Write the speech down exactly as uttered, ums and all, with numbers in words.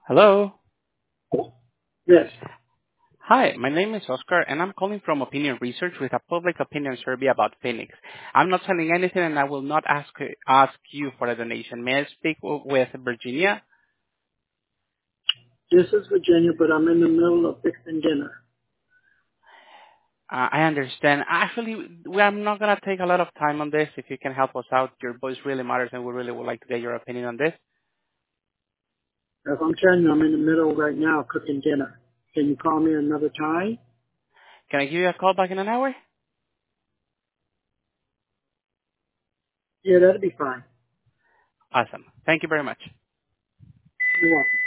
Hello. Yes. Hi, my name is Oscar, and I'm calling from Opinion Research with a public opinion survey about Phoenix. I'm not selling anything, and I will not ask ask you for a donation. May I speak w- with Virginia? This is Virginia, but I'm in the middle of fixing dinner. Uh, I understand. Actually, we, I'm not going to take a lot of time on this. If you can help us out, your voice really matters, and we really would like to get your opinion on this. As I'm telling you, I'm in the middle right now cooking dinner. Can you call me another time? Can I give you a call back in an hour? Yeah, that'll be fine. Awesome. Thank you very much. You're welcome.